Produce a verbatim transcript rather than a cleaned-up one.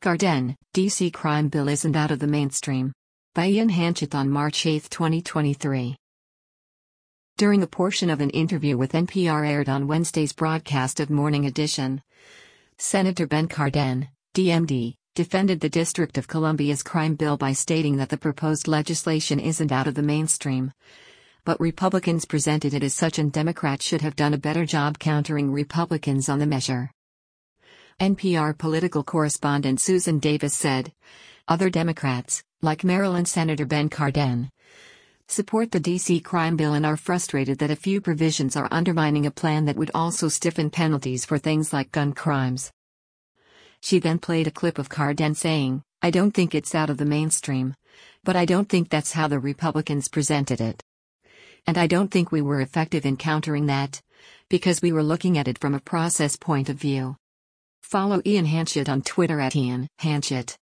Cardin, D C crime bill isn't out of the mainstream. By Ian Hanchett on March eighth, twenty twenty-three. During a portion of an interview with N P R aired on Wednesday's broadcast of Morning Edition, Senator Ben Cardin, D M D, defended the District of Columbia's crime bill by stating that the proposed legislation isn't out of the mainstream, but Republicans presented it as such and Democrats should have done a better job countering Republicans on the measure. N P R political correspondent Susan Davis said, "Other Democrats, like Maryland Senator Ben Cardin, support the D C crime bill and are frustrated that a few provisions are undermining a plan that would also stiffen penalties for things like gun crimes." She then played a clip of Cardin saying, "I don't think it's out of the mainstream, but I don't think that's how the Republicans presented it. And I don't think we were effective in countering that, because we were looking at it from a process point of view." Follow Ian Hanchett on Twitter at Ian Hanchett.